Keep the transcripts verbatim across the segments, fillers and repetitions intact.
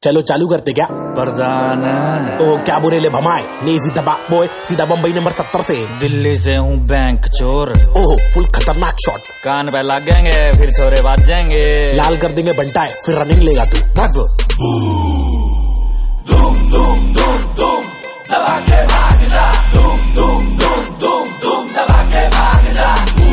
चलो चालू करते क्या? प्रधान ओ क्या बुरेले भमाए नेजी दबा बोए सीधा बम्बई नंबर सत्तर से। दिल्ली से हूँ बैंक चोर। ओहो फुल खतरनाक शॉट। कान पे लग जाएंगे फिर छोरे बाज जाएंगे। लाल कर देंगे बंटाए फिर रनिंग लेगा तू। भागो। धूम धूम धूम धूम दबा के भाग जा। धूम धूम धूम धूम धूम दबा के भाग जा।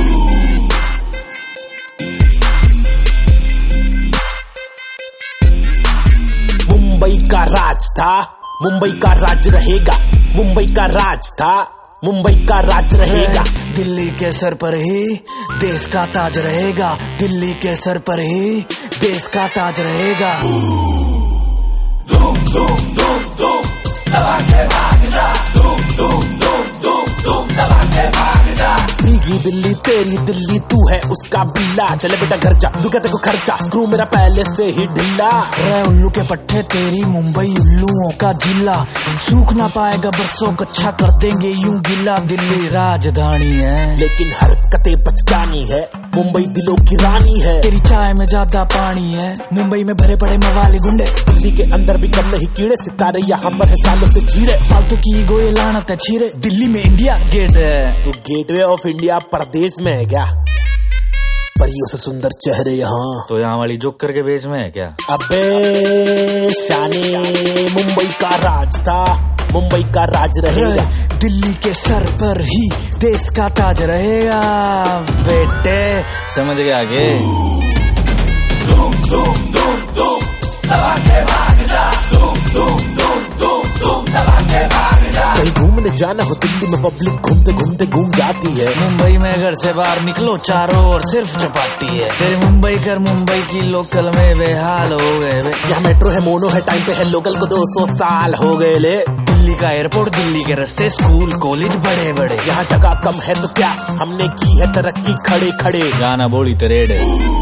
मुंबई का राज था मुंबई का राज रहेगा। मुंबई का राज था मुंबई का राज रहेगा। दिल्ली के सर पर ही देश का ताज रहेगा। दिल्ली के सर पर ही देश का ताज रहेगा। धूम धूम धूम धूम दबा के भाग जा। धूम धूम धूम धूम धूम दबा के भाग जा। भीगी दिल्ली तेरी दिल्ली तू है उसका बिल्ला। चले बेटा घर जा तू कहते को खर्चा स्क्रू मेरा पहले से ही ढिल्ला। रे उल्लू के पट्टे तेरी मुंबई उल्लुओं का जिला। सूख ना पाएगा बरसों कच्छा कर देंगे यूं गिला। दिल्ली राजधानी है लेकिन हरकतें बचकानी है। मुंबई दिलों की रानी है। तेरी चाय में ज्यादा पानी है। मुंबई में भरे पड़े मवाली गुंडे। दिल्ली के अंदर भी कम नहीं कीड़े सितारे यहाँ पर है सालों से जीरे। फालतू की गोये लानत है छीरे। दिल्ली में इंडिया गेट है। तू गेटवे ऑफ इंडिया परदेश में है क्या? परियों से सुंदर चेहरे यहाँ तो यहाँ वाली जोकर के बेस में है क्या? अबे शाने मुंबई का राज था मुंबई का राज रहेगा। दिल्ली के सर पर ही देश का ताज रहेगा। बेटे समझ गए आगे। धूम धूम धूम धूम दबा के भाग जा। धूम धूम धूम धूम धूम दबा के भाग जा। कहीं घूमने जाना हो दिल्ली में पब्लिक घूमते घूमते घूम जाती है। मुंबई में घर से बाहर निकलो चारों ओर सिर्फ चपाटी है। तेरे मुंबई कर मुंबई की लोकल में बेहाल हो गए। यहाँ मेट्रो है मोनो है टाइम पे है लोकल को दो सौ साल हो गए ले। दिल्ली का एयरपोर्ट दिल्ली के रास्ते स्कूल कॉलेज बड़े बड़े। यहाँ जगह कम है तो क्या हमने की है तरक्की खड़े खड़े। गाना बोली तरेड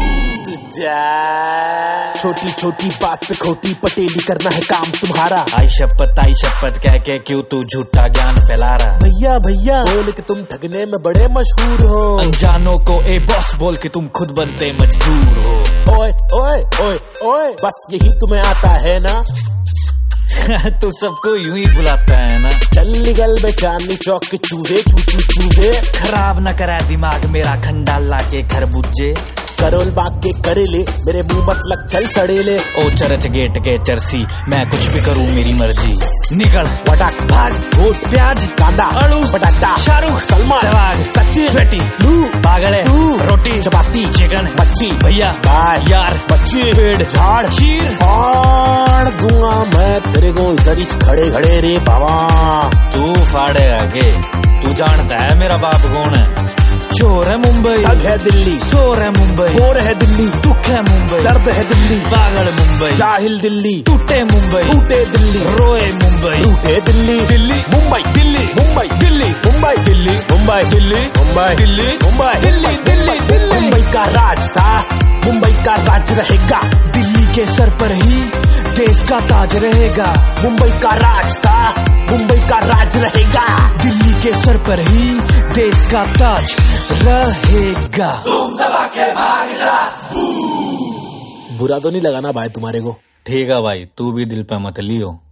छोटी छोटी बात पे खोटी पटेली करना है काम तुम्हारा। आई शपथ आई शपथ कह के क्यों तू झूठा ज्ञान फैला रहा। भैया भैया बोल के तुम ठगने में बड़े मशहूर हो। अनजानों को ए बॉस बोल के तुम खुद बनते मजबूर हो। ओए ओए ओए ओए बस यही तुम्हें आता है ना। तू सबको यूं ही बुलाता है ना। चल निकल बे चांदनी चौक के चूजे चू चू चूजे। खराब न करा दिमाग मेरा खंडाला के खरबूजे। करोल बाग के करेले मेरे मुंह मत लग चल सड़ेले। ओ चरच गेट के चरसी मैं कुछ भी करूं मेरी मर्जी। निकल वटाक भाग घोट प्याज कांदा आलू बटाटा शाहरुख सलमान सहवाग सचिन स्वेटी लू पागले तू रोटी चपाती चिकन मच्छी भैया बाय यार बच्ची पेड़ झाड़ चीर फाड़ दूंगा मैं तेरे को इधर ही खड़े खड़े रे बाबा। तू फाड़े आगे तू जानता है मेरा बाप कौन है। चोर है मुंबई ठग है दिल्ली शोर है मुंबई बोर है दिल्ली दुख है मुंबई दर्द है दिल्ली पागल मुंबई जाहिल दिल्ली टूटे मुंबई टूटे दिल्ली रोए मुंबई टूटे दिल्ली दिल्ली मुंबई दिल्ली मुंबई दिल्ली मुंबई दिल्ली मुंबई दिल्ली मुंबई दिल्ली मुंबई दिल्ली दिल्ली दिल्ली। मुंबई का राज था मुंबई का राज रहेगा। दिल्ली के सर पर ही देश का ताज रहेगा। मुंबई का राज था मुंबई का राज रहेगा। दिल्ली के सर पर ही देश का ताज रहेगा। धूम दबा के भाग जा। बुरा तो नहीं लगाना भाई तुम्हारे को? ठीक है भाई तू भी दिल पे मत लियो।